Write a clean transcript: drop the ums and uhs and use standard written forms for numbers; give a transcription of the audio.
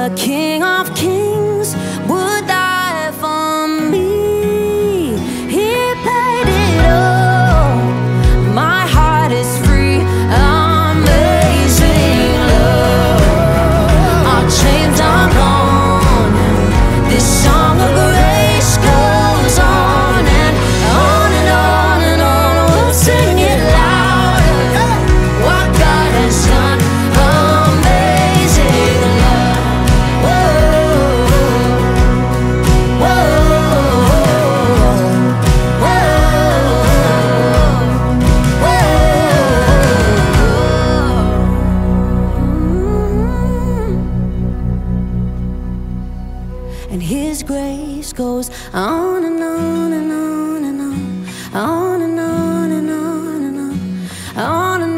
the King of Kings would die for me. He paid it all. My heart is free. Amazing love. Our chains are gone. This song of grace goes on and on and on and on. We'll sing it louder. What God has done. Amazing love. Whoa, whoa, whoa. And His grace goes on and on and on and on, on and on and on and on, on and